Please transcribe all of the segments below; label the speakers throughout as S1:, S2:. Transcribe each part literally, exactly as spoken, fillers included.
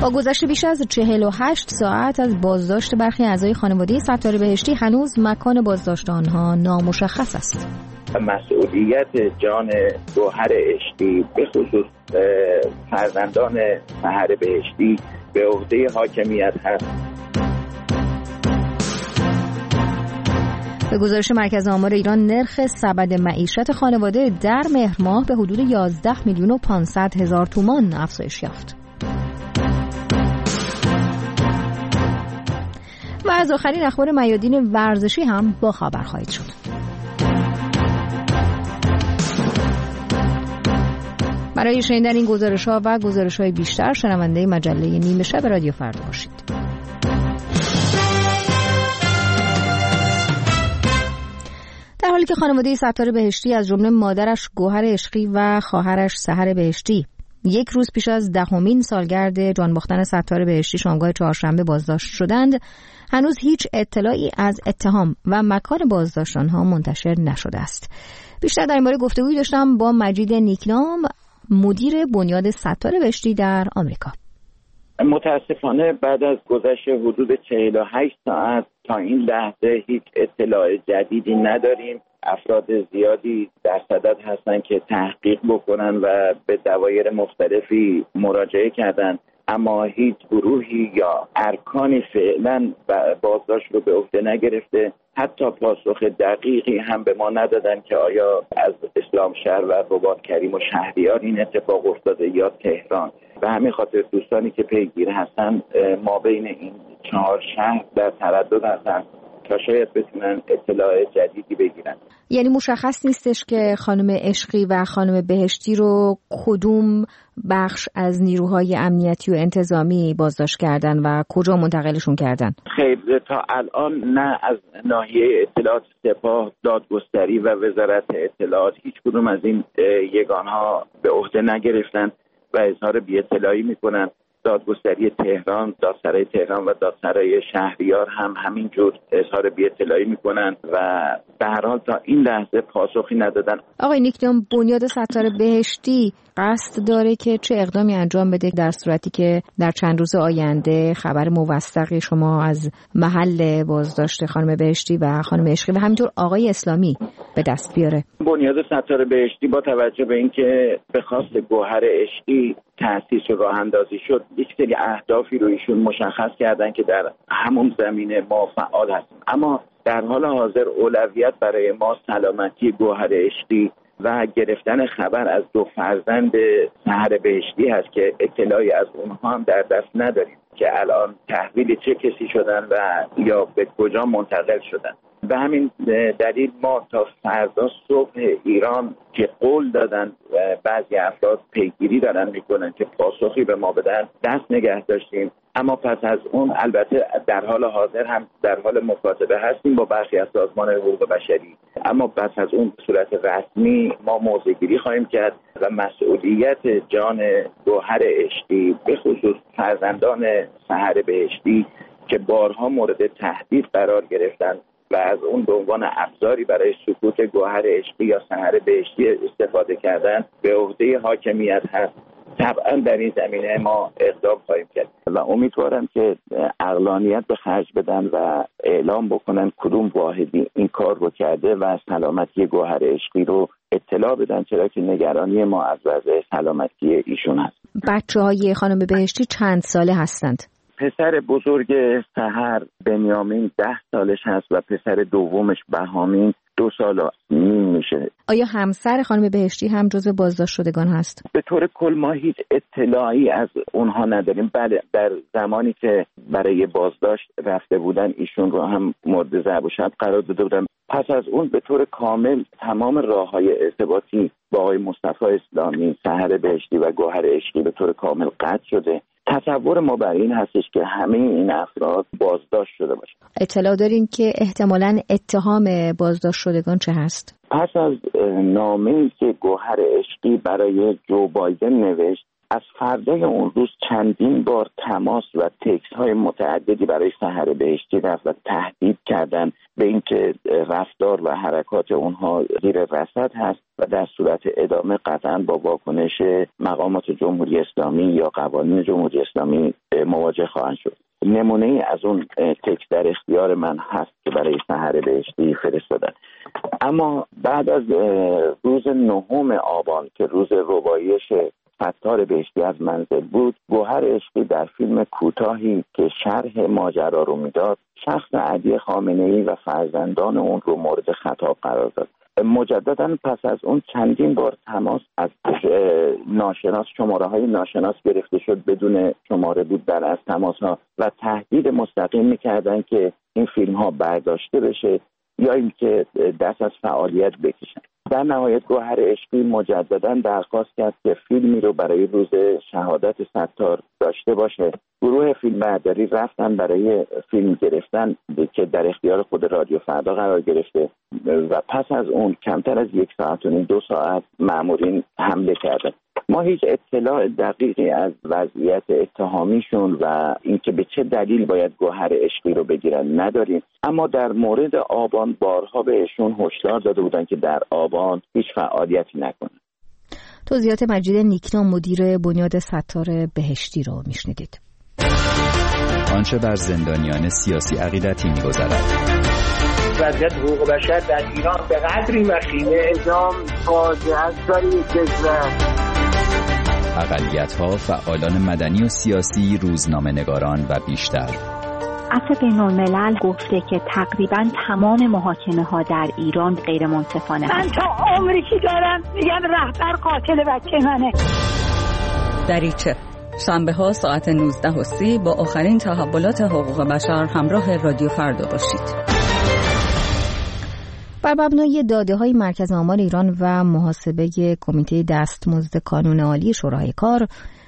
S1: با گذشت بیش از چهل و هشت ساعت از بازداشت برخی اعضای خانواده ستاره بهشتی هنوز مکان بازداشت آنها نامشخص است.
S2: مسئولیت جان گوهر اشتی به خصوص فرزندان سحر بهشتی به عهده حاکمیت هست.
S1: به گزارش مرکز آمار ایران نرخ سبد معیشت خانواده در مهر ماه به حدود یازده میلیون و پانصد هزار تومان افزایش یافت. و از آخرین اخبار میادین ورزشی هم با خبر خواهید شد. برای شنیدن این گزارش‌ها و گزارش‌های بیشتر شنونده مجله نیمه شب رادیو فردا باشید. در حالی که خانواده ستاره بهشتی از جمله مادرش گوهر عشقی و خواهرش سحر بهشتی یک روز پیش از دهمین سالگرد جان باختن ستاره بهشتی شامگاه چهارشنبه بازداشت شدند، هنوز هیچ اطلاعی از اتهام و مکان بازداشت آنها منتشر نشده است. بیشتر در این باره گفتگویی داشتم با مجید نیکنام، مدیر بنیاد ستاره بهشتی در آمریکا.
S2: متاسفانه بعد از گذشت حدود چهل و هشت ساعت تا این لحظه هیچ اطلاع جدیدی نداریم. افراد زیادی در صدد هستند که تحقیق بکنن و به دوایر مختلفی مراجعه کردن، اما هیچ گروهی یا ارکانی فعلا بازداشت رو به عهده نگرفته. حتی پاسخ دقیقی هم به ما ندادن که آیا از اسلام شهر و رباط کریم و شهریار این اتفاق افتاده یا تهران. به همین خاطر دوستانی که پیگیر هستن ما بین این چهار شهر در تردد هستن تا شاید بتونن اطلاع جدیدی بگیرن.
S1: یعنی مشخص نیستش که خانم عشقی و خانم بهشتی رو کدوم بخش از نیروهای امنیتی و انتظامی بازداشت کردن و کجا منتقلشون کردن؟
S2: خیر، تا الان نه از ناحیه اطلاعات سپاه، دادگستری و وزارت اطلاعات هیچ کدوم از این یگانها به عهده نگرفتن و اظهار بی اطلاعی میکنن. دادگستری تهران، دادسرای تهران و دادسرای شهریار هم همینجور اظهار بی اطلاعی میکنن و به هر حال تا این لحظه پاسخی ندادن.
S1: آقای نیکنام، بنیاد ستاره بهشتی قصد داره که چه اقدامی انجام بده در صورتی که در چند روز آینده خبر موثقی شما از محل بازداشت خانم بهشتی و خانم عشقی و همینطور آقای اسلامی به دست بیاره؟
S2: بنیاد ستاره بهشتی با توجه به اینکه به خواست گوهر عشقی تأسیس و راه اندازی شد، یک سری اهدافی رو ایشون مشخص کردن که در همون زمینه ما فعال هستیم، اما در حال حاضر اولویت برای ما سلامتی گوهر عشقی و گرفتن خبر از دو فرزند سحر بهشتی هست که اطلاعی از اونها هم در دست نداریم که الان تحویل چه کسی شدن و یا به کجا منتقل شدن. به همین دلیل ما تا فردا صبح ایران که قول دادن و بعضی افراد پیگیری دارن میکنن که پاسخی به ما بدن دست نگه داشتیم، اما پس از اون البته در حال حاضر هم در حال مکاتبه هستیم با برخی از سازمان حقوق بشری، اما پس از اون به صورت رسمی ما موضع گیری خواهیم کرد و مسئولیت جان گوهر عشقی به خصوص فرزندان سحر بهشتی که بارها مورد تهدید قرار گرفتن و از اون به عنوان ابزاری برای سقوط گوهر عشقی یا سحر بهشتی استفاده کردن به عهده حاکمیت هست. طبعا در این زمینه ما اقدام خواهیم کرد و امیدوارم که عقلانیت به خرج بدن و اعلام بکنن کدوم واحدی این کار رو کرده و سلامتی گوهر عشقی رو اطلاع بدن، چرا که نگرانی ما از وضع سلامتی ایشون هست.
S1: بچه های خانم بهشتی چند ساله هستند؟
S2: پسر بزرگ سحر بنیامین ده سالش هست و پسر دومش بهامین دو سال و نیم میشه.
S1: آیا همسر خانم بهشتی هم جزو بازداشت شدگان هست؟
S2: به طور کل ما هیچ اطلاعی از اونها نداریم. بله، در زمانی که برای بازداشت رفته بودن ایشون رو هم مورد ضرب و شتم قرار داده بودن. پس از اون به طور کامل تمام راه‌های ارتباطی با آقای مصطفی اسلامی، سحر بهشتی و گوهر عشقی به طور کامل قطع شده. تصور ما بر این هستش که همه این افراد بازداشت شده باشه.
S1: اطلاع دارین که احتمالاً اتهام بازداشت شدگان چه هست؟
S2: پس از نامه‌ای که گوهر عشقی برای جو بایدن نوشت از فردای اون روز چندین بار تماس و تکست های متعددی برای سحر بهشتی رفت و تهدید کردن به اینکه رفتار و حرکات اونها زیر رصد هست و در صورت ادامه قطعا با واکنش مقامات جمهوری اسلامی یا قوانین جمهوری اسلامی مواجه خواهند شد. نمونه ای از اون تکست در اختیار من هست که برای سحر بهشتی فرستادن. اما بعد از روز نهم آبان که روز ربایش ستار بهشتی از منزل بود، گوهر عشقی در فیلم کوتاهی که شرح ماجرا رو میداد شخص علی خامنه‌ای و فرزندان اون رو مورد خطاب قرار داد. مجددا پس از اون چندین بار تماس از ناشناس شماره های ناشناس گرفته شد، بدون شماره بود در از تماس ها و تهدید مستقیم میکردن که این فیلم ها برداشته بشه یا اینکه دست از فعالیت بکشن. در نهایت گوهر عشقی مجددا درخواست کرد که فیلمی رو برای روز شهادت ستار داشته باشه. گروه فیلمبرداری رفتن برای فیلم گرفتن که در اختیار خود رادیو فردا قرار گرفته و پس از اون کمتر از یک ساعت و نیم دو ساعت مامورین حمله کردن. ما هیچ اطلاع دقیقی از وضعیت اتهامیشون و اینکه به چه دلیل باید گوهر عشقی رو بگیرن نداریم، اما در مورد آبان بارها بهشون هشدار داده بودن که در آبان هیچ فعالیتی نکنن.
S1: توضیحات مجید نیکنا مدیر بنیاد ستار بهشتی رو میشنیدید.
S3: آنچه بر زندانیان سیاسی عقیدتی می‌گذرد.
S4: وضعیت حقوق بشر در ایران به قدری وخیمه، اعدام فاجعه است در این کشور.
S3: اقلیت‌ها، فعالان مدنی و سیاسی، روزنامه‌نگاران و بیشتر.
S5: عفو بین‌الملل گفته که تقریباً تمام محاکمه‌ها در ایران غیر منصفانه.
S6: من تا عمری که دارم میگن رهبر قاتل بچه منه.
S7: دریچه شنبه ها ساعت نوزده و سی با آخرین تحولات حقوق بشر همراه رادیو فردا باشید.
S1: بر مبنای داده‌های مرکز آمار ایران و محاسبه کمیته دستمزد کانون عالی شورای کار،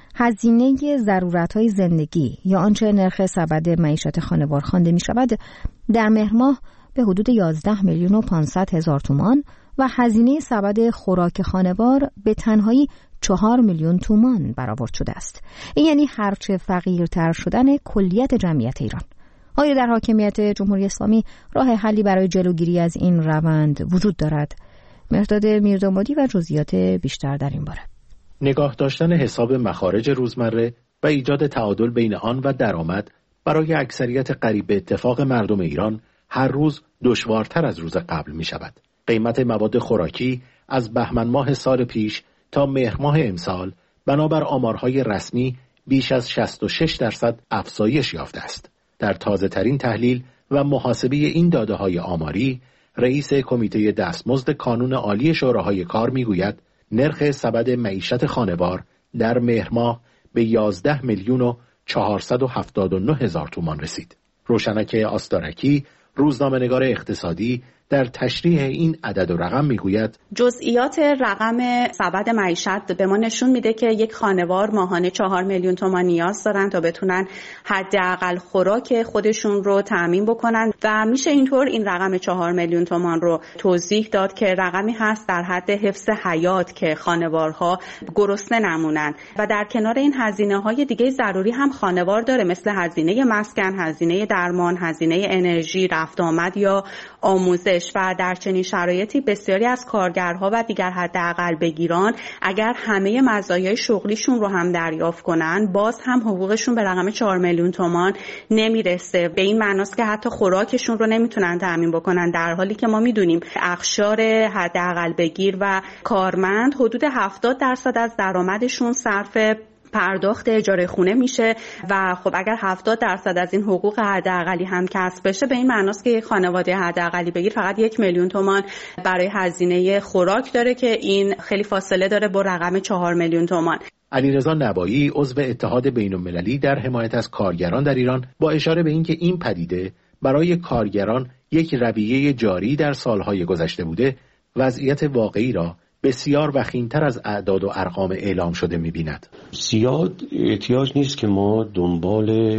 S1: هزینه ضرورت‌های زندگی یا آنچه نرخ سبد معیشت خانوار خوانده می‌شود در مهر ماه به حدود یازده میلیون و پانصد هزار تومان و هزینه سبد خوراک خانوار به تنهایی چهار میلیون تومان برآورد شده است. این یعنی هرچه فقیرتر شدن کلیت جمعیت ایران. آیا در حاکمیت جمهوری اسلامی راه حلی برای جلوگیری از این روند وجود دارد؟ مهرداد میردامادی و جزئیات بیشتر در این باره.
S8: نگاه داشتن حساب مخارج روزمره و ایجاد تعادل بین آن و درآمد برای اکثریت قریب به اتفاق مردم ایران هر روز دشوارتر از روز قبل می شود. قیمت مواد خوراکی از بهمن ماه سال پیش تا مهر ماه امسال بنابر آمارهای رسمی بیش از شصت و شش درصد افزایش یافته است. در تازه ترین تحلیل و محاسبه این داده های آماری، رئیس کمیته دستمزد کانون عالی شوراهای کار میگوید نرخ سبد معیشت خانوار در مهر ماه به یازده میلیون و چهارصد و هفتاد و نه هزار تومان رسید. روشنک آستارکی، روزنامه‌نگار اقتصادی، در تشریح این عدد و رقم میگوید
S9: جزئیات رقم سبد معیشت به ما نشون میده که یک خانوار ماهانه چهار میلیون تومان نیاز دارن تا بتونن حداقل خوراک خودشون رو تامین بکنن و میشه اینطور این رقم چهار میلیون تومان رو توضیح داد که رقمی هست در حد حفظ حیات که خانوارها گرسنه نمونن و در کنار این هزینه‌های دیگه ضروری هم خانوار داره، مثل هزینه مسکن، هزینه درمان، هزینه انرژی، رفت آمد یا آموزش. و در چنین شرایطی بسیاری از کارگرها و دیگر حداقل بگیران اگر همه مزایای شغلیشون رو هم دریافت کنن باز هم حقوقشون به رقم چهار میلیون تومان نمیرسه. به این معناست که حتی خوراکشون رو نمیتونن تامین بکنن، در حالی که ما میدونیم اقشار حداقل بگیر و کارمند حدود هفتاد درصد از درآمدشون صرف پرداخت اجاره خونه میشه و خب اگر هفتاد درصد از این حقوق حداقلی هم کسب بشه به این معناست که یک خانواده حداقلی بگیر فقط یک میلیون تومان برای هزینه خوراک داره که این خیلی فاصله داره با رقم چهار میلیون تومان.
S8: علیرضا نبایی عضو اتحاد بین‌المللی در حمایت از کارگران در ایران با اشاره به اینکه این پدیده برای کارگران یک رویه جاری در سالهای گذشته بوده، وضعیت واقعی را بسیار وخیم‌تر از اعداد و ارقام اعلام شده می‌بیند.
S10: زیاد احتیاج نیست که ما دنبال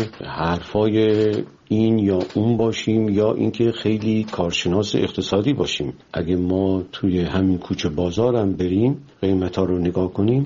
S10: حرفای این یا اون باشیم یا اینکه خیلی کارشناس اقتصادی باشیم. اگه ما توی همین کوچه بازار هم بریم قیمتا رو نگاه کنیم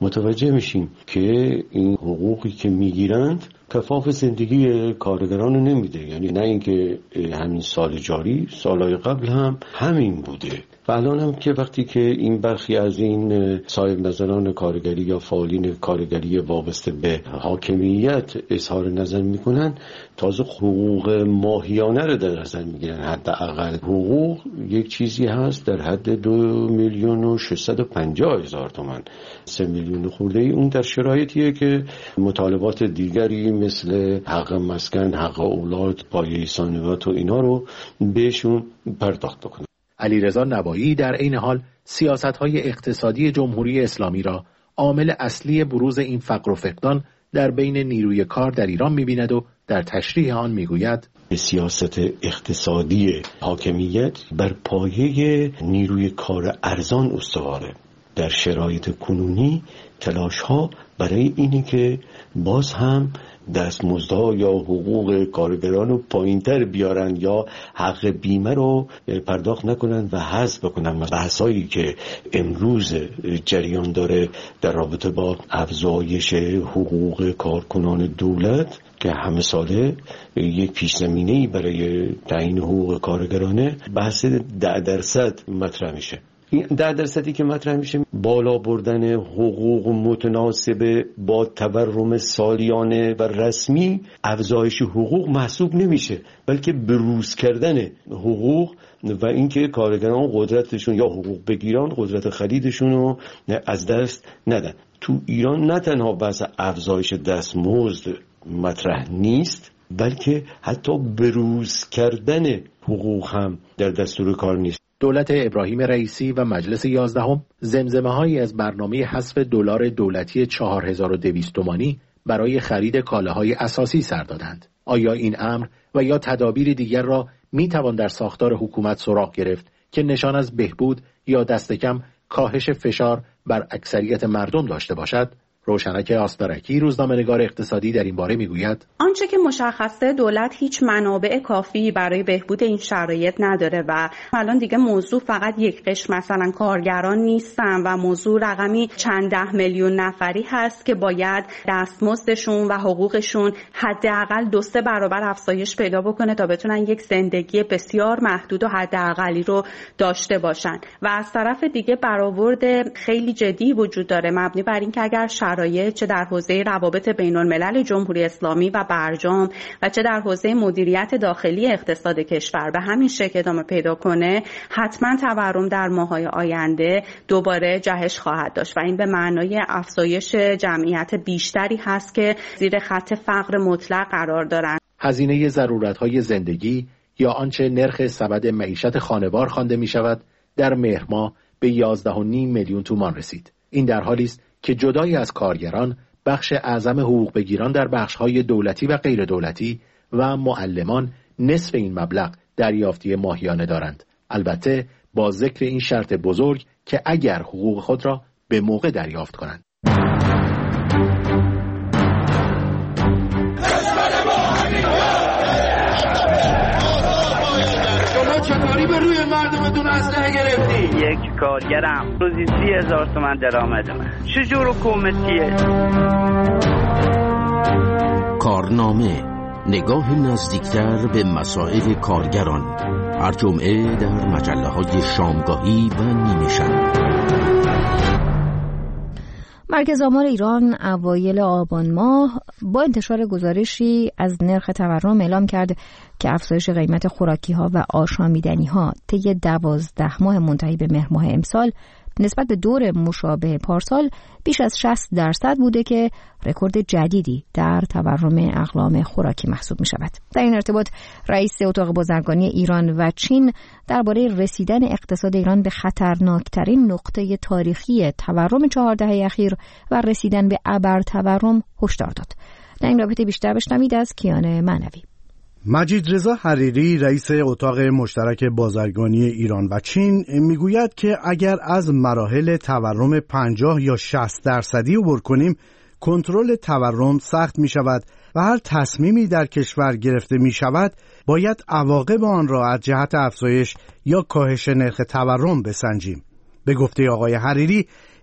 S10: متوجه میشیم که این حقوقی که میگیرند کفاف زندگی کارگران رو نمیده. یعنی نه اینکه همین سال جاری، سالهای قبل هم همین بوده و الان هم که وقتی که این برخی از این صاحب نظران کارگری یا فعالین کارگری وابسته به حاکمیت اظهار نظر میکنن، تازه حقوق ماهیانه رو در نظر میگیرن. حداقل حقوق یک چیزی هست در حد دو میلیون و ششصد و پنجاه هزار تومان، سه میلیون خورده ای. اون در شرایطیه که مطالبات دیگری مثل حق مسکن، حق اولاد، پایه ثانویات و اینا رو بهشون پرداخت بکنن.
S8: علیرضا نوایی در این حال سیاست‌های اقتصادی جمهوری اسلامی را عامل اصلی بروز این فقر و فقدان در بین نیروی کار در ایران می‌بیند و در تشریح آن می‌گوید
S10: سیاست اقتصادی حاکمیت بر پایه نیروی کار ارزان استواره. در شرایط کنونی تلاش‌ها برای اینه که باز هم دستمزدها یا حقوق کارگران رو پایین‌تر بیارن یا حق بیمه رو پرداخت نکنن و حذف بکنن. بحثایی که امروز جریان داره در رابطه با افزایش حقوق کارکنان دولت که همه ساله یک پیش زمینه‌ای برای تعیین حقوق کارگرانه، بحث ده درصد مطرح میشه. این ده درصدی که مطرح میشه بالا بردن حقوق متناسب با تورم سالیانه و رسمی افزایش حقوق محسوب نمیشه، بلکه بروز کردن حقوق و اینکه کارگران قدرتشون یا حقوق بگیرن قدرت خریدشون رو از دست ندن. تو ایران نه تنها بحث افزایش دستمزد مطرح نیست، بلکه حتی بروز کردن حقوق هم در دستور کار نیست.
S8: دولت ابراهیم رئیسی و مجلس یازدهم زمزمه‌هایی از برنامه حذف دلار دولتی چهار هزار و دویست تومانی برای خرید کالاهای اساسی سر دادند. آیا این امر و یا تدابیر دیگر را میتوان در ساختار حکومت سراغ گرفت که نشان از بهبود یا دست کم کاهش فشار بر اکثریت مردم داشته باشد؟ روشنک آسترکی روزنامه‌نگار اقتصادی در این باره میگوید
S9: آنچه که مشخصه دولت هیچ منابع کافی برای بهبود این شرایط نداره و الان دیگه موضوع فقط یک قشر مثلا کارگران نیستن و موضوع رقمی چند ده میلیون نفری هست که باید دستمزدشون و حقوقشون حداقل دو سه برابر افزایش پیدا بکنه تا بتونن یک زندگی بسیار محدود و حداقلی رو داشته باشن. و از طرف دیگه برآورد خیلی جدی وجود داره مبنی بر اینکه اگر شرایط چه در حوزه روابط بین الملل جمهوری اسلامی و برجام و چه در حوزه مدیریت داخلی اقتصاد کشور به همین شکل ادامه پیدا کنه، حتما تورم در ماه‌های آینده دوباره جهش خواهد داشت و این به معنای افزایش جمعیت بیشتری هست که زیر خط فقر مطلق قرار دارند.
S8: هزینه ضرورت‌های زندگی یا آنچه نرخ سبد معیشت خانوار خوانده می‌شود در مهر ماه به یازده و نیم میلیون تومان رسید. این در حالی است که جدای از کارگران، بخش اعظم حقوق بگیران در بخش‌های دولتی و غیر دولتی و معلمان نصف این مبلغ دریافتی ماهیانه دارند. البته با ذکر این شرط بزرگ که اگر حقوق خود را به موقع دریافت کنند.
S11: چطوری به روی مردمتون اسلحه گرفتی؟
S12: یک کارگرم روزی سی هزار تومن درآمد من. چجور حکومتیه؟
S13: کارنامه، نگاه نزدیکتر به مسائل کارگران، هر جمعه در مجله های شامگاهی و نیمه شب.
S1: مرکز آمار ایران اوایل آبان ماه با انتشار گزارشی از نرخ تورم اعلام کرد که افزایش قیمت خوراکی‌ها و آشامیدنی‌ها طی دوازده ماه منتهی به مهر ماه امسال نسبت به دور مشابه پارسال بیش از شصت درصد بوده که رکورد جدیدی در تورم اقلام خوراکی محسوب می شود. در این ارتباط رئیس اتاق بازرگانی ایران و چین درباره رسیدن اقتصاد ایران به خطرناکترین نقطه تاریخی تورم چهار دهه اخیر و رسیدن به ابر تورم هشدار داد. در این رابطه بیشتر بشنوید از کیان معنوی.
S14: مجید رضا حریری رئیس اتاق مشترک بازرگانی ایران و چین میگوید که اگر از مراحل تورم پنجاه یا شصت درصدی عبور کنیم کنترل تورم سخت می شود و هر تصمیمی در کشور گرفته می شود باید عواقب آن را از جهت افزایش یا کاهش نرخ تورم بسنجیم. به گفته آقای حریری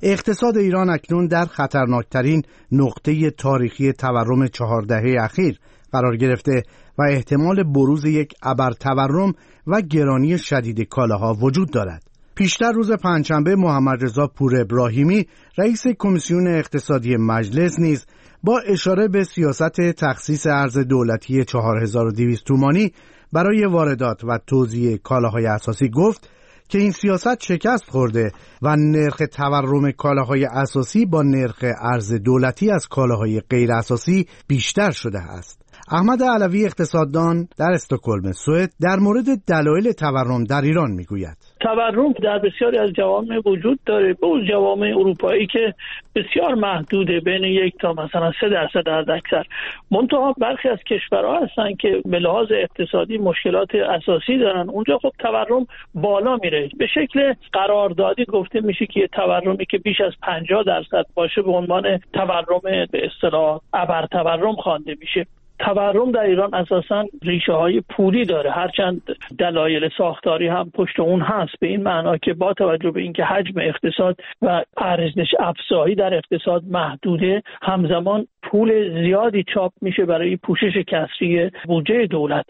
S14: اقتصاد ایران اکنون در خطرناکترین نقطه تاریخی تورم چهار دهه اخیر قرار گرفته و احتمال بروز یک ابر تورم و گرانی شدید کالاها وجود دارد. پیشتر روز پنجشنبه محمد رضا پور ابراهیمی رئیس کمیسیون اقتصادی مجلس نیز با اشاره به سیاست تخصیص ارز دولتی چهار هزار و دویست تومانی برای واردات و توزیع کالاهای اساسی گفت که این سیاست شکست خورده و نرخ تورم کالاهای اساسی با نرخ ارز دولتی از کالاهای غیر اساسی بیشتر شده است. احمد علوی اقتصاددان در استکهلم سوئد در مورد دلایل تورم در ایران میگوید.
S15: تورم در بسیاری از جوامع وجود داره، به اون جوامع اروپایی که بسیار محدوده، بین یک تا مثلا سه درصد از اکثر. منتها برخی از کشورها هستن که به لحاظ اقتصادی مشکلات اساسی دارن، اونجا خب تورم بالا میره. به شکل قراردادی گفته میشه که تورمی که بیش از پنجاه درصد باشه به عنوان تورم به اصطلاح ابر تورم خوانده میشه. تورم در ایران اساساً ریشه های پولی داره، هرچند دلایل ساختاری هم پشت اون هست، به این معنا که با توجه به اینکه حجم اقتصاد و ارزش افزایی در اقتصاد محدوده، همزمان پول زیادی چاپ میشه برای پوشش کسری بودجه دولت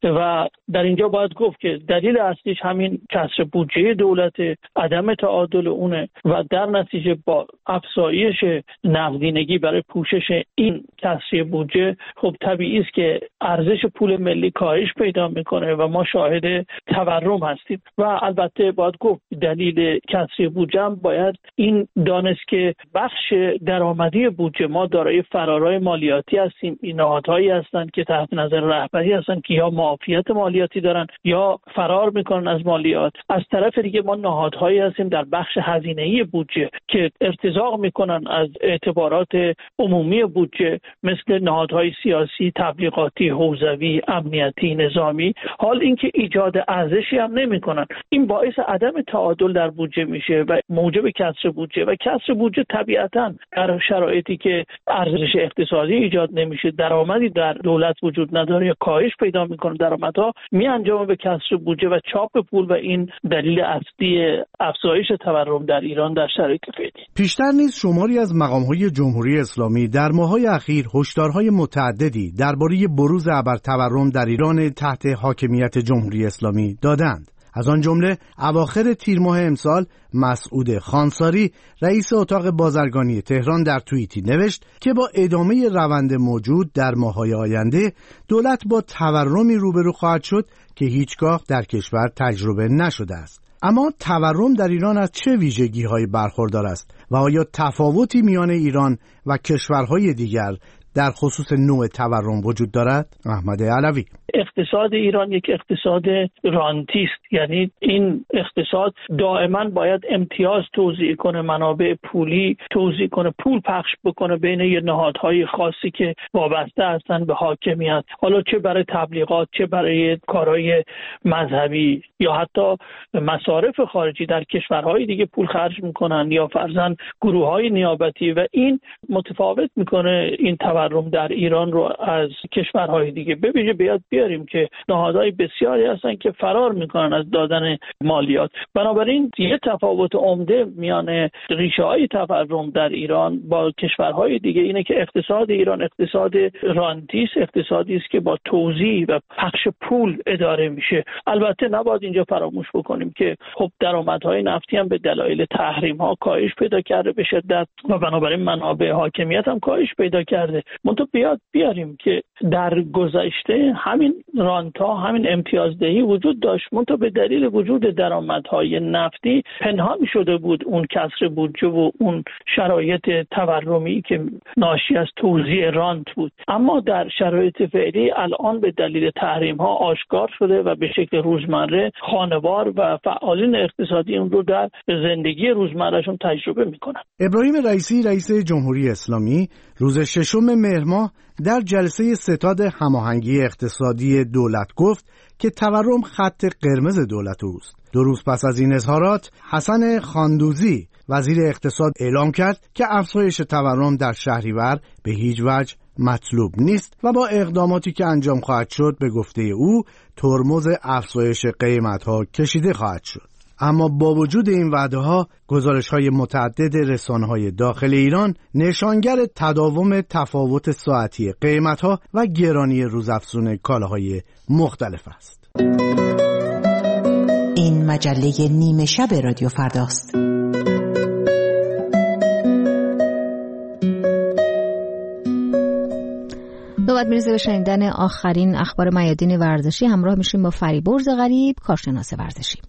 S15: و در اینجا باید گفت که دلیل اصلیش همین کسر بودجه دولت، عدم تعادل اونه و در نتیجه با افزایش نقدینگی برای پوشش این کسری بودجه خب طبیعی است که ارزش پول ملی کاهش پیدا میکنه و ما شاهد تورم هستیم. و البته باید گفت دلیل کسری بودجه هم باید این دانست که بخش درآمدی بودجه ما دارای فرارهای مالیاتی هستیم. این نهادهایی هستند که تحت نظر رهبری هستند که یا معافیت مالیاتی دارن یا فرار میکنن از مالیات. از طرف دیگه ما نهادهایی هستیم در بخش هزینه‌ای بودجه که ارتزاق میکنن از اعتبارات عمومی بودجه، مثل نهادهای سیاسی، تبلیغاتی، حوزوی، امنیتی، نظامی. حال اینکه ایجاد ارزشی هم نمیکنن. این باعث عدم تعادل در بودجه میشه و موجب کسر بودجه و کسر بودجه طبیعتاً در شرایطی که ارزش اقتصادی ایجاد نمیشه، درآمدی در دولت وجود نداره یا کاهش پیدا میکنه، درآمدها میانجامه به کسر بودجه و چاپ پول و این دلیل اصلی افزایش تورم در ایران در شرایط فعلی.
S14: پیشتر نیز شماری از مقام‌های جمهوری اسلامی در ماه‌های اخیر هشدارهای متعددی درباره بروز ابر تورم در ایران تحت حاکمیت جمهوری اسلامی دادند. از آن جمله اواخر تیر ماه امسال مسعود خانساری رئیس اتاق بازرگانی تهران در توییتی نوشت که با ادامه روند موجود در ماه‌های آینده دولت با تورمی روبرو خواهد شد که هیچگاه در کشور تجربه نشده است. اما تورم در ایران از چه ویژگی‌هایی برخوردار است و آیا تفاوتی میان ایران و کشورهای دیگر در خصوص نوع تورم وجود دارد؟ احمد علوی:
S15: اقتصاد ایران یک اقتصاد رانتی است، یعنی این اقتصاد دائما باید امتیاز توزیع کنه، منابع پولی توزیع کنه، پول پخش بکنه بین یه نهادهای خاصی که وابسته هستن به حاکمیت، حالا چه برای تبلیغات، چه برای کارهای مذهبی یا حتی مصارف خارجی در کشورهای دیگه پول خرج میکنن یا فرضاً گروههای نیابتی و این متفاوت میکنه این تورم در ایران رو از کشورهای دیگه. ببینید بیاد بیاریم که نهادهای بسیاری هستن که فرار میکنن از دادن مالیات. بنابراین یه تفاوت عمده میان ریشه‌های تورم در ایران با کشورهای دیگه اینه که اقتصاد ایران اقتصاد رانتی است، اقتصادی است که با توزیع و پخش پول اداره میشه. البته نباید اینجا فراموش بکنیم که خب درآمدهای نفتی هم به دلایل تحریم‌ها کاهش پیدا کرده به شدت و بنابراین منابع حاکمیت هم کاهش پیدا کرده. منتها بیاد بیاریم که در گذشته همین رانتا، همین امتیازدهی وجود داشت، منتها به دلیل وجود درآمدهای نفتی پنهان شده بود اون کسر بودجه و اون شرایط تورمی که ناشی از توزیع رانت بود. اما در شرایط فعلی الان به دلیل تحریم‌ها آشکار شده و به شکل روزمره خانوار و فعالین اقتصادی اون رو در زندگی روزمرهشون تجربه میکنن.
S14: ابراهیم رئیسی رئیس جمهوری اسلامی روز ششم مهر ماه در جلسه ستاد هماهنگی اقتصادی دولت گفت که تورم خط قرمز دولت اوست. دو روز پس از این اظهارات حسن خاندوزی وزیر اقتصاد اعلام کرد که افزایش تورم در شهریور به هیچ وجه مطلوب نیست و با اقداماتی که انجام خواهد شد به گفته او ترمز افزایش قیمت‌ها کشیده خواهد شد. اما با وجود این وعده‌ها گزارش‌های متعدد رسانه‌های داخل ایران نشانگر تداوم تفاوت ساعتی قیمت‌ها و گرانی روزافزون کالاهای مختلف است.
S16: این مجله نیمه شب رادیو فرداست.
S1: نوبت میرسه به شنیدن آخرین اخبار میادین ورزشی. همراه میشیم با فریبرز غریب، کارشناس ورزشی.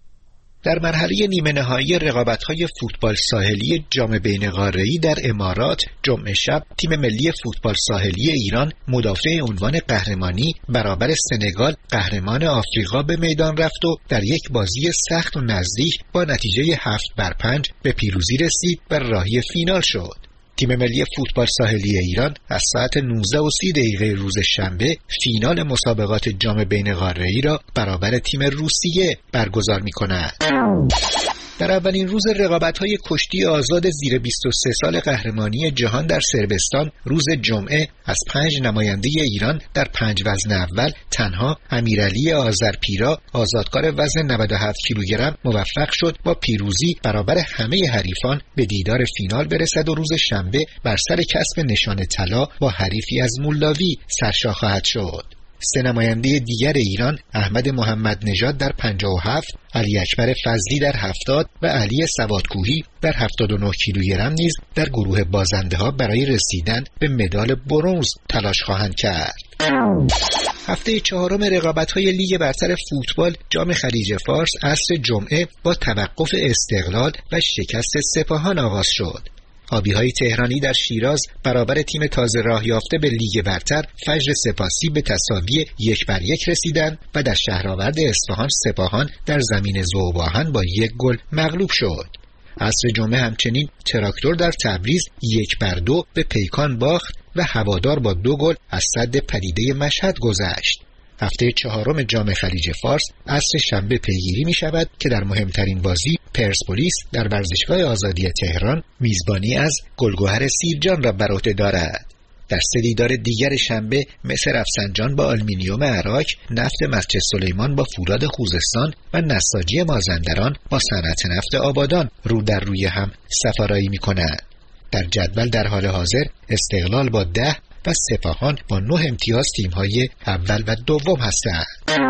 S17: در مرحله نیمه نهایی رقابت‌های فوتبال ساحلی جام بین‌قاره‌ای در امارات جمعه شب تیم ملی فوتبال ساحلی ایران مدافع عنوان قهرمانی برابر سنگال قهرمان آفریقا به میدان رفت و در یک بازی سخت و نزدیک با نتیجه هفت بر پنج به پیروزی رسید و راهی فینال شد. تیم ملی فوتبال ساحلی ایران از ساعت نوزده و سی دقیقه روز شنبه فینال مسابقات جام بین‌قاره‌ای را برابر تیم روسیه برگزار می‌کند. در اولین روز رقابت‌های کشتی آزاد زیر بیست و سه سال قهرمانی جهان در صربستان روز جمعه از پنج نماینده ایران در پنج وزن اول تنها امیرعلی آذرپیرا آزادکار وزن نود و هفت کیلوگرم موفق شد با پیروزی برابر همه حریفان به دیدار فینال برسد و روز شنبه بر سر کسب نشان طلا با حریفی از مولداوی سرشا خواهد شد. سه نماینده دیگر ایران احمد محمد نژاد در پنجاه و هفت، علی اکبر فضلی در هفتاد و علی سوادکوهی در هفتاد و نه کیلوگرم نیز در گروه بازنده ها برای رسیدن به مدال برنز تلاش خواهند کرد. هفته چهارم رقابت‌های لیگ برتر فوتبال جام خلیج فارس عصر جمعه با توقف استقلال و شکست سپاهان آغاز شد. آبی‌های تهرانی در شیراز برابر تیم تازه راه یافته به لیگ برتر فجر سپاسی به تساوی یک بر یک رسیدند و در شهرآورد اصفهان سپاهان در زمین ذوب‌آهن با یک گل مغلوب شد. عصر جمعه همچنین تراکتور در تبریز یک بر دو به پیکان باخت و هوادار با دو گل از سد پدیده مشهد گذشت. هفته چهارم جام خلیج فارس عصر شنبه پیگیری می شود که در مهمترین بازی پرسپولیس در ورزشگاه آزادی تهران میزبانی از گلگهر سیرجان را بر عهده دارد. در سه دیدار دیگر شنبه مس رفسنجان با آلومینیوم عراق، نفت مسجد سلیمان با فولاد خوزستان و نساجی مازندران با صنعت نفت آبادان رو در روی هم سفارایی می کنند. در جدول در حال حاضر استقلال با ده و سپاهان با نه امتیاز تیم‌های اول و دوم هستند.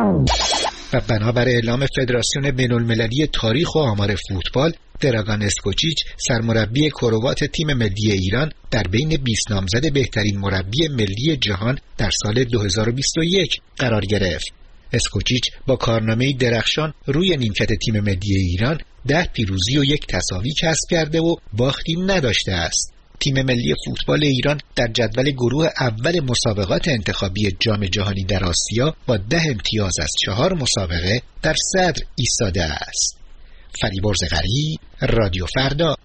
S17: و بنابر اعلام فدراسیون بین‌المللی تاریخ و آمار فوتبال، دراگان اسکوچیچ سرمربی کروات تیم ملی ایران در بین بیست نامزد بهترین مربی ملی جهان در سال دو هزار و بیست و یک قرار گرفت. اسکوچیچ با کارنامه‌ای درخشان روی نیمکت تیم ملی ایران ده پیروزی و یک تساوی کسب کرده و باختی نداشته است. تیم ملی فوتبال ایران در جدول گروه اول مسابقات انتخابی جام جهانی در آسیا با ده امتیاز از چهار مسابقه در صدر ایستاده است. فریبرز غریب، رادیو فردا.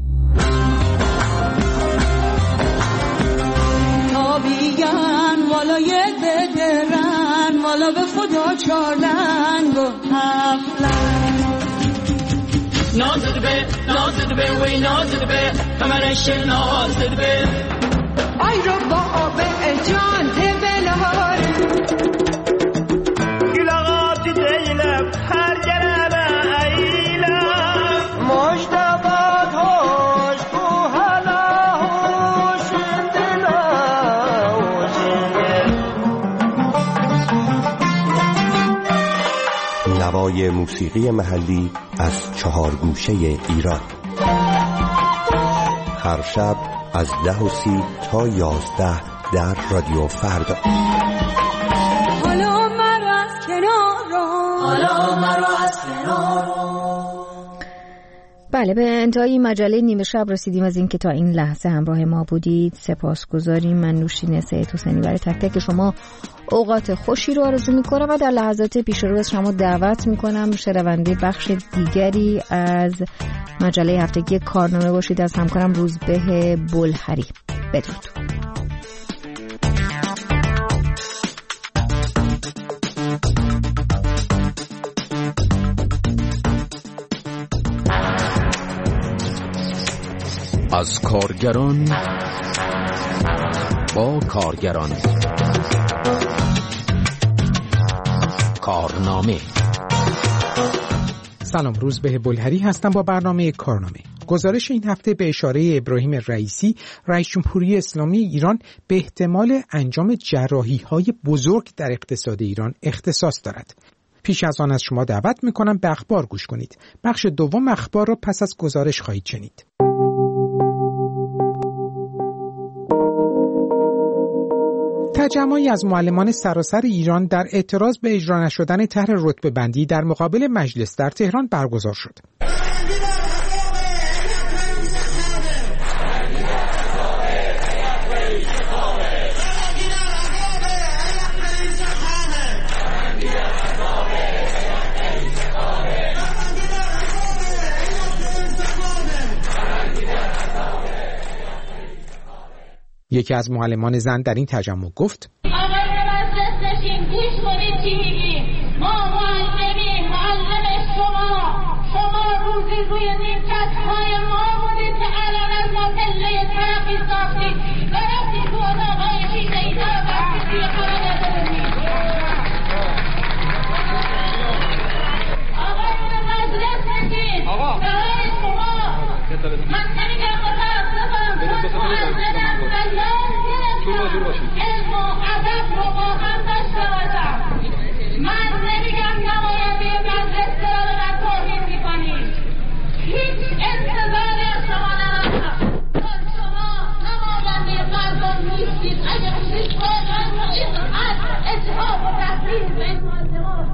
S18: تابیان والا یک بدرن والا به خدا چارلنگ و هفلنگ نازد به نازد به وی نازد به کمرش نازد به ای رو با آب جان تبلهار گلاغات دیلم هر گرم ایلم مجتبات هاش کو حالا هوش دلا
S19: نوای موسیقی محلی از چهار گوشه ایران، هر شب از ده و سی تا یازده در رادیو فردا.
S18: حالا مرا از کنار حالا مرا از کنار.
S1: بله، به انتهای مجله نیمه شب رسیدیم. از اینکه تا این لحظه همراه ما بودید سپاسگزاریم. من نوشین سید حسینی برای تک تک شما اوقات خوشی رو آرزو میکنم و در لحظات پیش رو از شما دعوت میکنم شنونده بخش دیگری از مجله هفتگی کارنامه باشید از همکارم روزبه بلخری. بدرود.
S13: از کارگران با کارگران، کارنامه
S20: سلام، روزبه بلهری هستم با برنامه کارنامه. گزارش این هفته به اشاره ابراهیم رئیسی، رئیس جمهوری اسلامی ایران، به احتمال انجام جراحی‌های بزرگ در اقتصاد ایران اختصاص دارد. پیش از آن از شما دعوت می‌کنم به اخبار گوش کنید. بخش دوم اخبار را پس از گزارش خواهید شنید. تجمعی از معلمان سراسر ایران در اعتراض به اجرا نشدن طرح رتبه بندی در مقابل مجلس در تهران برگزار شد. یکی از معلمان زن در این تجمع گفت:
S18: آقای مجلس نشین، گوش کنید چی میگیم. ما معلمیم، معلم شما شما روزی روی نیمکت‌های ما بودید که الان از ما پله ترقی ساختید و رفتید تو اتاقهای شیشه اینا رو بستید توی خانه ببینید. آقای مجلس نشین، برای شما من نمیگم متاسفم، معلمم علم و ادب رو با هم داشته باشم. من نمیگم نماینده مجلس را به من توهین میکنید. هیچ انتظاری از شما ندارم، چون شما نماینده مردم نیستید. اگر چیز واقعا از اجحاف و تحریف به این معلمان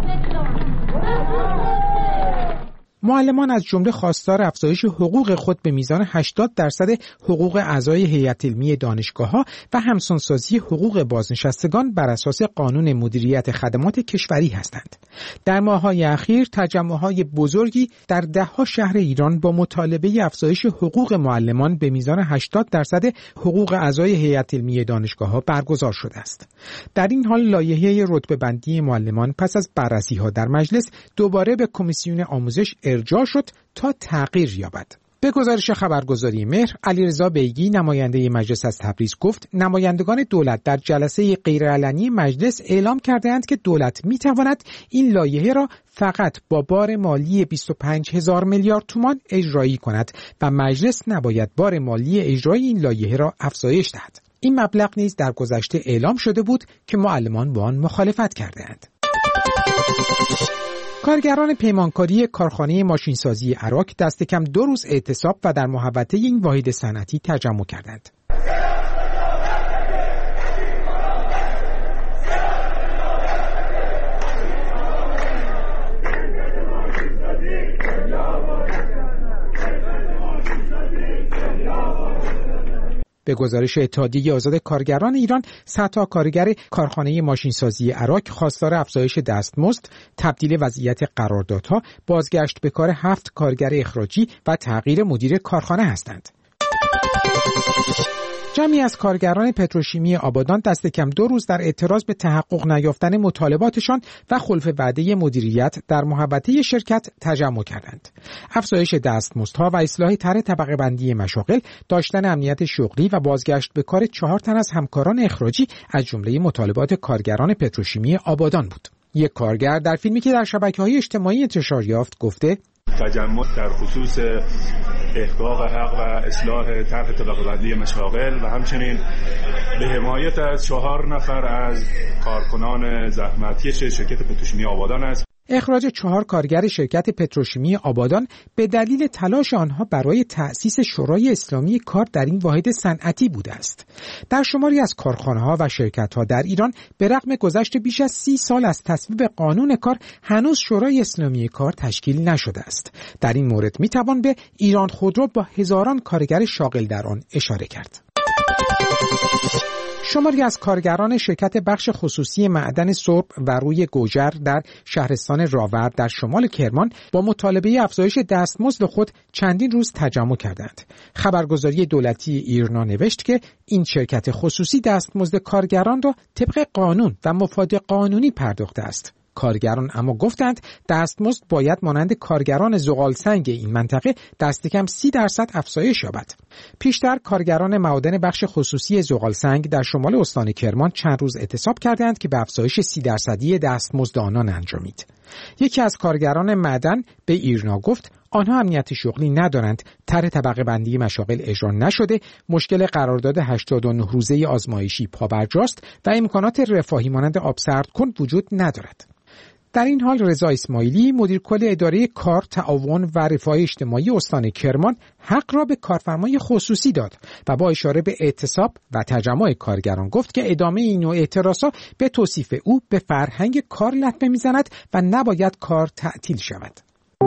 S20: معلمان از جمله خواستار افزایش حقوق خود به میزان هشتاد درصد حقوق اعضای هیئت علمی دانشگاه‌ها و همسانسازی حقوق بازنشستگان بر اساس قانون مدیریت خدمات کشوری هستند. در ماه‌های اخیر تجمع‌های بزرگی در ده‌ها شهر ایران با مطالبه افزایش حقوق معلمان به میزان هشتاد درصد حقوق اعضای هیئت علمی دانشگاه‌ها برگزار شده است. در این حال لایحه رتبه‌بندی معلمان پس از بررسی‌ها در مجلس دوباره به کمیسیون آموزش ارجاع شد تا تغییر یابد. به گزارش خبرگزاری مهر، علیرضا بیگی نماینده مجلس از تبریز گفت نمایندگان دولت در جلسه غیرعلنی مجلس اعلام کرده‌اند که دولت می‌تواند این لایحه را فقط با بار مالی بیست و پنج هزار میلیارد تومان اجرایی کند و مجلس نباید بار مالی اجرای این لایحه را افزایش دهد. این مبلغ نیز در گذشته اعلام شده بود که معلمان با آن مخالفت کرده‌اند. کارگران پیمانکاری کارخانه ماشینسازی عراق دست کم دو روز اعتصاب و در محوطه این واحد صنعتی تجمع کردند. به گزارش اتحادیه آزاد کارگران ایران، صدها کارگر کارخانه ماشینسازی عراق خواستار افزایش دستمزد، تبدیل وضعیت قراردادها، بازگشت به کار هفت کارگر اخراجی و تغییر مدیر کارخانه هستند. جمعی از کارگران پتروشیمی آبادان دست کم دو روز در اعتراض به تحقق نیافتن مطالباتشان و خلف وعده مدیریت در محوطه شرکت تجمع کردند. افزایش دستمزدها و اصلاح طرح طبقه بندی مشاغل، داشتن امنیت شغلی و بازگشت به کار چهار تن از همکاران اخراجی از جمله مطالبات کارگران پتروشیمی آبادان بود. یک کارگر در فیلمی که در شبکه‌های اجتماعی انتشار یافت گفته:
S21: تجمع در خصوص احقاق حق و اصلاح طرح طبقه بندی مشاغل و همچنین به حمایت از چهار نفر از کارکنان زحمتکش شرکت پتروشیمی آبادان است.
S20: اخراج چهار کارگر شرکت پتروشیمی آبادان به دلیل تلاش آنها برای تأسیس شورای اسلامی کار در این واحد صنعتی بوده است. در شماری از کارخانه‌ها و شرکت‌ها در ایران به رغم گذشت بیش از سی سال از تصویب قانون کار هنوز شورای اسلامی کار تشکیل نشده است. در این مورد می‌توان به ایران خودرو با هزاران کارگر شاغل در آن اشاره کرد. شماری از کارگران شرکت بخش خصوصی معدن سرب و روی گوجر در شهرستان راور در شمال کرمان با مطالبه افزایش دستمزد خود چندین روز تجمع کردند. خبرگزاری دولتی ایرنا نوشت که این شرکت خصوصی دستمزد کارگران را طبق قانون و مفاد قانونی پرداخته است. کارگران اما گفتند دستمزد باید مانند کارگران زغالسنگ این منطقه دست کم سی درصد افزایش یابد. پیشتر کارگران معادن بخش خصوصی زغالسنگ در شمال استان کرمان چند روز اعتصاب کردند که به افزایش سی درصدی دستمزد آنان انجامید. یکی از کارگران معدن به ایرنا گفت آنها امنیت شغلی ندارند، طرح طبقه بندی مشاغل اجرا نشده، مشکل قرارداد هشتاد و نه روزه آزمایشی پابرجاست و امکانات رفاهی مانند آب سرد کن وجود ندارد. در این حال رضا اسماعیلی مدیر کل اداره کار، تعاون و رفاه اجتماعی استان کرمان حق را به کارفرمای خصوصی داد و با اشاره به اعتصاب و تجمع کارگران گفت که ادامه این نوع اعتراضات به توصیف او به فرهنگ کار لطمه میزند و نباید کار تعطیل شود.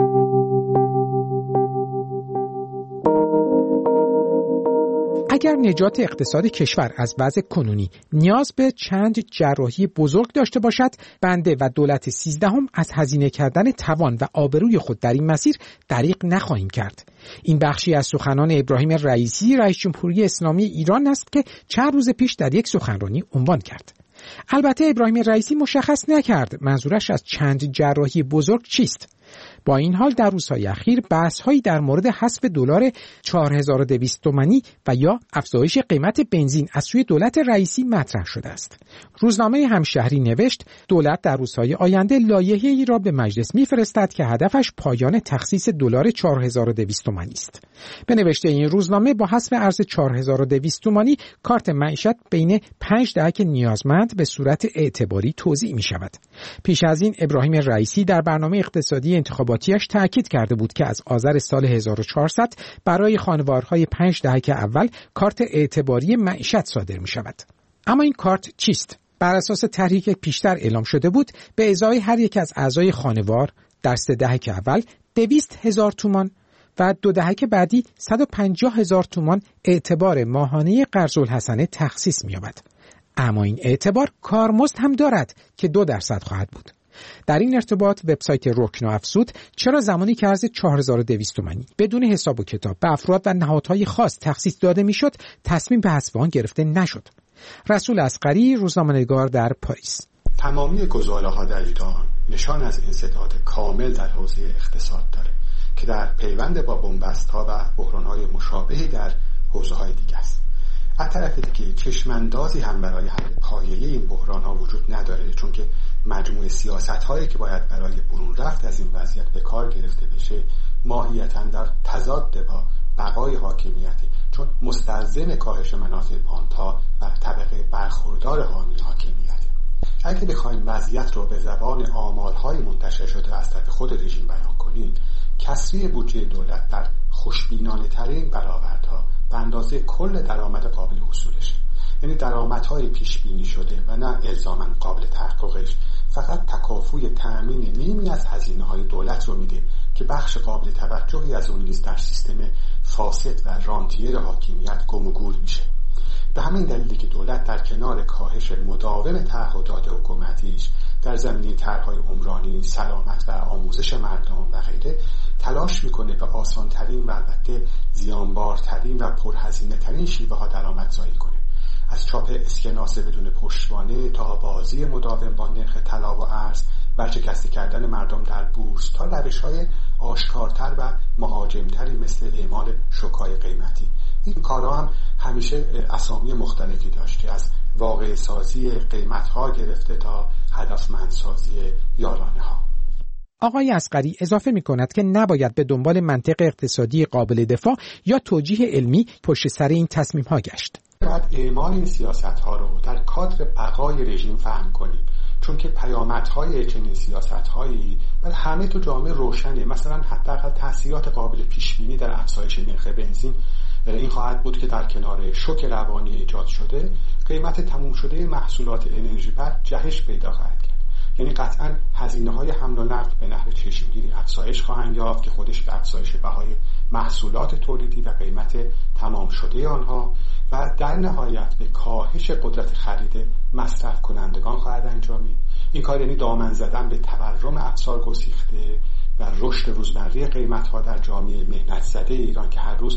S20: اگر نجات اقتصاد کشور از وضع کنونی نیاز به چند جراحی بزرگ داشته باشد، بنده و دولت سیزدهم از هزینه کردن توان و آبروی خود در این مسیر دریغ نخواهیم کرد. این بخشی از سخنان ابراهیم رئیسی رئیس جمهوری اسلامی ایران است که چند روز پیش در یک سخنرانی عنوان کرد. البته ابراهیم رئیسی مشخص نکرد منظورش از چند جراحی بزرگ چیست. با این حال در روزهای اخیر بحث‌هایی در مورد حذف دلار چهار هزار و دویست تومانی و یا افزایش قیمت بنزین از سوی دولت رئیسی مطرح شده است. روزنامه همشهری نوشت دولت در روزهای آینده لایحه‌ای را به مجلس می‌فرستد که هدفش پایان تخصیص دلار چهار هزار و دویست تومانی است. به نوشته این روزنامه با حذف ارز چهار هزار و دویست تومانی کارت معیشت بین پنج دهک نیازمند به صورت اعتباری توزیع می‌شود. پیش از این ابراهیم رئیسی در برنامه اقتصادی انتخاباتیش تأکید کرده بود که از آذر سال هزار و چهارصد برای خانوارهای پنج دهک اول کارت اعتباری معیشت صادر می شود. اما این کارت چیست؟ بر اساس طرحی که پیشتر اعلام شده بود به ازای هر یک از اعضای خانوار در سه دهک اول دویست هزار تومان و دو دهک بعدی صد و پنجاه هزار تومان اعتبار ماهانه قرض الحسنه تخصیص می یابد. اما این اعتبار کارمزد هم دارد که دو درصد خواهد بود. در این ارتباط وبسایت رکن افزود چرا زمانی که ارز چهار هزار و دویست تومانی بدون حساب و کتاب به افراد و نهادهای خاص تخصیص داده میشد تصمیم به حذف آن گرفته نشد. رسول اصغری، روزنامه‌نگار در پاریس.
S2: تمامی گزاره‌ها در ایران نشان از انسداد کامل در حوزه اقتصاد داره که در پیوند با بنبست‌ها و بحران‌های مشابهی در حوزه‌های دیگه است. از طرف دیگه چشماندازی هم برای حل پایه‌ای این بحران‌ها وجود نداره، چون که مجموعه سیاست‌هایی که باید برای برون رفت از این وضعیت به کار گرفته بشه ماهیتاً در تضاد با بقای حاکمیتی، چون مستلزم کاهش منافع پانتا و طبقه برخوردار حامی حاکمیت. اگه بخوایم وضعیت رو به زبان آمارهای منتشر شده از طرف خود رژیم بیان کنیم، کسری بودجه دولت در خوشبینانه ترین برآوردها به اندازه کل درآمد قابل حصولشه. یعنی درآمدهای پیش بینی شده و نه الزاماً قابل تحققش فقط تکافوی تأمین نیمی از هزینه‌های دولت رو میده که بخش قابل توجهی از اون نیز در سیستم فاسد و رانتیر حاکمیت گم و گور میشه. به همین دلیلی که دولت در کنار کاهش مداوم تعهدات حکومتیش در زمینه طرح‌های عمرانی، سلامت و آموزش مردم و غیره تلاش میکنه به آسانترین و البته زیانبارترین و پرهزینه‌ترین شیوه‌ها درآمدزایی کنه. از چاپ اسکناس بدون پشتوانه تا بازی مداوم با نرخ طلا و ارز، ورشکسته کردن مردم در بورس تا روش‌های آشکارتر و مهاجمتری مثل اعمال شوک‌های قیمتی. این کارها هم همیشه اسامی مختلفی داشته، از واقع سازی قیمت‌ها گرفته تا هدفمندسازی یارانه‌ها.
S20: آقای اصغری اضافه می کند که نباید به دنبال منطق اقتصادی قابل دفاع یا توجیه علمی پشت سر این تصمیم ها گشت.
S2: باید اعمال این سیاست ها رو در کادر بقای رژیم فهم کنیم، چون که پیامدهای چنین سیاست هایی بر همه تو جامعه روشنه. مثلا حداقل تاثیرات قابل پیش بینی در افزایش نرخ بنزین این خواهد بود که در کنار شوک روانی ایجاد شده، قیمت تموم شده محصولات انرژی بر جهش پیدا خواهد کرد. یعنی قطعاً هزینه‌های حمل و نقل به نحو چشمگیری افزایش خواهند یافت که خودش به افزایش بهای محصولات تولیدی و قیمت تمام شده آنها و در نهایت به کاهش قدرت خرید مصرف کنندگان خواهد انجامید. این کار یعنی دامن زدن به تورم افسار گسیخته و رشد روزمره قیمت‌ها در جامعه مهنت زده ایران که هر روز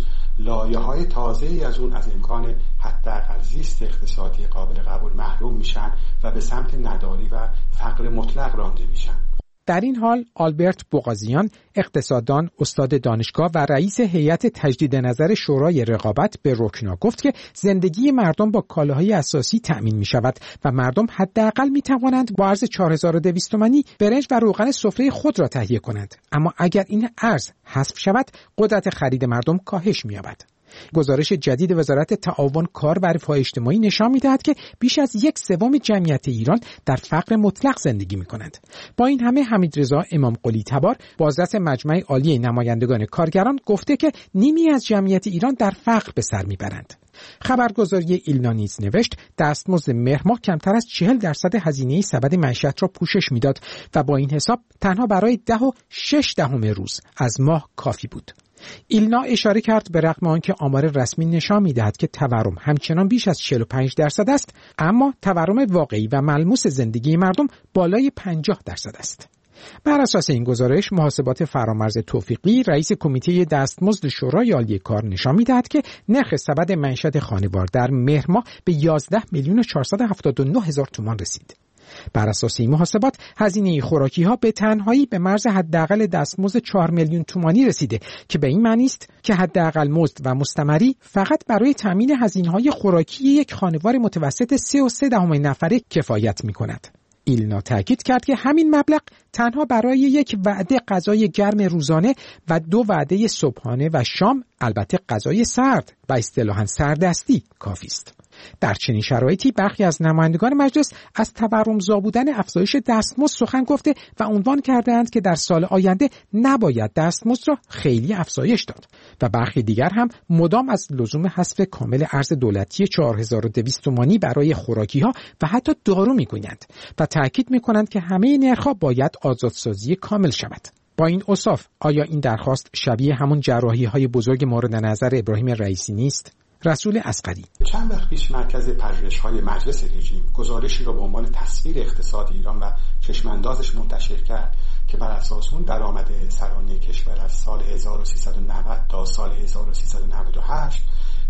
S2: لایه‌های تازه‌ای از اون از امکان حداقل زیست اقتصادی قابل قبول محروم میشن و به سمت نداری و فقر مطلق رانده میشن.
S20: در این حال آلبرت بوغازیان، اقتصاددان، استاد دانشگاه و رئیس هیئت تجدید نظر شورای رقابت به رکنا گفت که زندگی مردم با کالاهای اساسی تأمین می شود و مردم حداقل می توانند با ارز چهار هزار و دویست تومانی برنج و روغن سفره خود را تهیه کنند، اما اگر این ارز حذف شود قدرت خرید مردم کاهش می یابد. گزارش جدید وزارت تعاون کار و رفاه اجتماعی نشان می‌دهد که بیش از یک سوم جمعیت ایران در فقر مطلق زندگی می‌کنند. با این همه حمیدرضا امام قلی تبار، بازرس مجمع عالی نمایندگان کارگران، گفته که نیمی از جمعیت ایران در فقر به سر می‌برند. خبرگزاری ایلنا نیز نوشت دستمزد مهر ماه کمتر از چهل درصد هزینه سبد معیشت را پوشش می‌داد و با این حساب تنها برای ده و شش دهم روز از ماه کافی بود. ایلنا اشاره کرد به رغم آنکه آمار رسمی نشان می‌دهد که تورم همچنان بیش از چهل و پنج درصد است، اما تورم واقعی و ملموس زندگی مردم بالای پنجاه درصد است. بر اساس این گزارش، محاسبات فرامرز توفیقی، رئیس کمیته دستمزد شورای عالی کار، نشان می‌دهد که نرخ سبد معیشت خانوار در مهر ماه به یازده میلیون و چهارصد و هفتاد و نه هزار تومان رسید. بر اساس این محاسبات، هزینه خوراکی ها به تنهایی به مرز حداقل دستمزد چهار میلیون تومانی رسیده که به این معنی است که حداقل مزد و مستمری فقط برای تامین هزینه‌های خوراکی یک خانوار متوسط سه و سه دهم نفره کفایت می‌کند. ایلنا تاکید کرد که همین مبلغ تنها برای یک وعده غذای گرم روزانه و دو وعده صبحانه و شام، البته غذای سرد و اصطلاحاً سردستی، کافی است. در چنین شرایطی برخی از نمایندگان مجلس از تورمزا بودن افزایش دستمزد سخن گفته و عنوان کردند که در سال آینده نباید دستمزد را خیلی افزایش داد و برخی دیگر هم مدام از لزوم حذف کامل ارز دولتی چهار هزار و دویست تومانی برای خوراکی‌ها و حتی دارو می‌گویند و تاکید می‌کنند که همه نرخ‌ها باید آزادسازی کامل شود. با این اوصاف آیا این درخواست شبیه همون جراحی‌های بزرگ مورد نظر ابراهیم رئیسی نیست؟ رسول اصغری:
S2: چند وقت پیش مرکز پژوهش‌های مجلس رژیم گزارشی را به عنوان تصویر اقتصاد ایران و چشماندازش منتشر کرد که بر اساس اون درآمد سرانه کشور از سال هزار و سیصد و نود تا سال هزار و سیصد و نود و هشت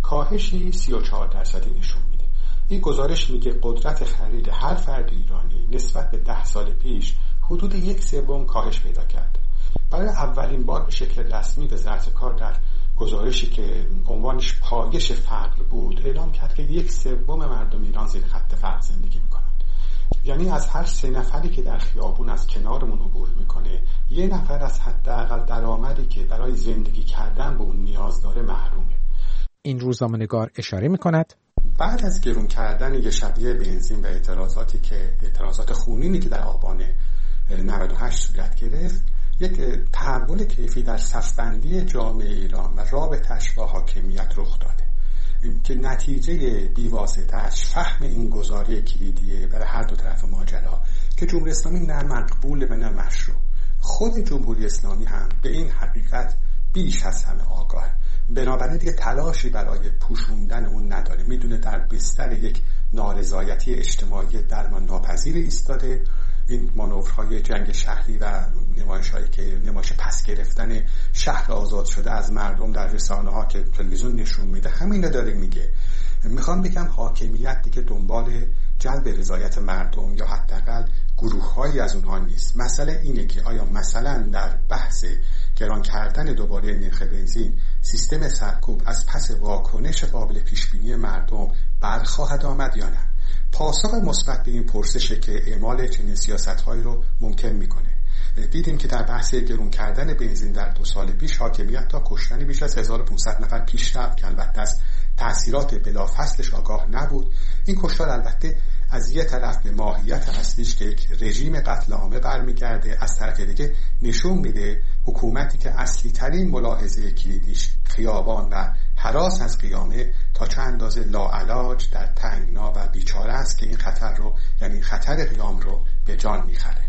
S2: کاهشی سی و چهار درصدی نشون میده. این گزارش میگه قدرت خرید هر فرد ایرانی نسبت به ده سال پیش حدود یک سوم کاهش پیدا کرد. برای اولین بار به شکل رسمی وزارت کار در گزارشی که عنوانش پایش فقر بود اعلام کرد که یک سوم مردم ایران زیر خط فقر زندگی میکنند. یعنی از هر سه نفری که در خیابون از کنارمون عبور میکنه، یه نفر از حداقل درآمدی که برای زندگی کردن به اون نیاز داره محرومه.
S20: این روزنامه‌نگار اشاره میکند
S2: بعد از گرون کردن یه شبیه بنزین و اعتراضاتی که اعتراضات خونینی که در آبان نود و هشت صورت گرفت، یک تحول کیفی در صفبندی جامعه ایران و رابطه‌اش با حاکمیت رخ داده که نتیجه بی‌واسطه‌اش فهم این گزاره کلیدیه برای هر دو طرف ماجرا که جمهوری اسلامی نه مقبول و نه مشروع. خود جمهوری اسلامی هم به این حقیقت بیش از همه آگاه، بنابراین دیگه تلاشی برای پوشوندن اون نداره. میدونه در بستر یک نارضایتی اجتماعی درمان ناپذیر ایستاده. این مانورهای جنگ شهری و نمایش‌هایی که نمایش پس گرفتن شهر آزاد شده از مردم در رسانه‌ها که تلویزیون نشون میده همین رو داره میگه. میخوام بگم حاکمیت دیگه دنبال جلب رضایت مردم یا حداقل گروه‌هایی از اونها نیست. مسئله اینه که آیا مثلا در بحث گران کردن دوباره نرخ بنزین سیستم سرکوب از پس واکنش قابل پیشبینی مردم برخواهد آمد یا نه؟ پاسخ مثبت به این پرسشه که اعمال چنین سیاست‌هایی رو ممکن میکنه. دیدیم که در بحث گرون کردن بنزین در دو سال پیش حاکمیت تا کشتن بیش از هزار و پانصد نفر پیش رفت که البته از تأثیرات بلافاصلش آگاه نبود. این کشتار البته از یه طرف به ماهیت اصلیش که یک رژیم قتل عامه برمیگرده، از طرف دیگه نشون میده حکومتی که اصلی ترین ملاحظه کلیدیش خیابان و هراس از قیامه تا چند اندازه لاعلاج در تنگنا و بیچاره است که این خطر رو، یعنی خطر قیام رو به جان میخره.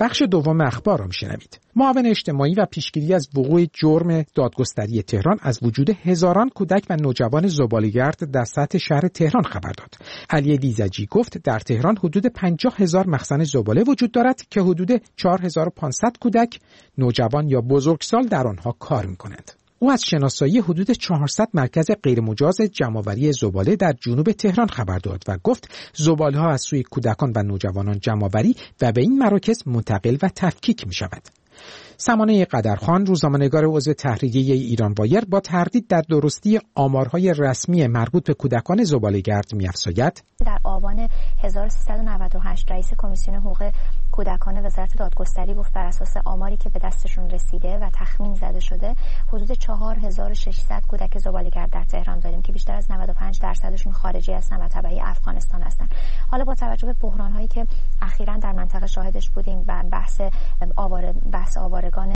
S20: بخش دوم اخبار را میشنوید. معاون اجتماعی و پیشگیری از وقوع جرم دادگستری تهران از وجود هزاران کودک و نوجوان زباله‌گرد در سطح شهر تهران خبر داد. علی لیزجی گفت در تهران حدود پنجاه هزار مخزن زباله وجود دارد که حدود چهار هزار و پانصد کودک، نوجوان یا بزرگسال در آنها کار می‌کنند. او از شناسایی حدود چهارصد مرکز غیرمجاز جمع‌آوری زباله در جنوب تهران خبر داد و گفت زباله‌ها از سوی کودکان و نوجوانان جمع‌آوری و به این مراکز منتقل و تفکیک می‌شود. سمانه قدرخان، روزنامه‌نگار عضو تحریریه ایران وایر، با تردید در درستی آمارهای رسمی مربوط به کودکان زباله‌گرد می‌افزاید:
S4: در آبان هزار و سیصد و نود و هشت رئیس کمیسیون حقوق کودکان وزارت دادگستری گفت بر اساس آماری که به دستشون رسیده و تخمین زده شده حدود چهار هزار و ششصد کودک زباله‌گرد در تهران داریم که بیشتر از نود و پنج درصدشون خارجی هستن و تبعی افغانستان هستن. حالا با توجه به بحران‌هایی که اخیراً در منطقه شاهدش بودیم و بحث آواره بحث آوارگان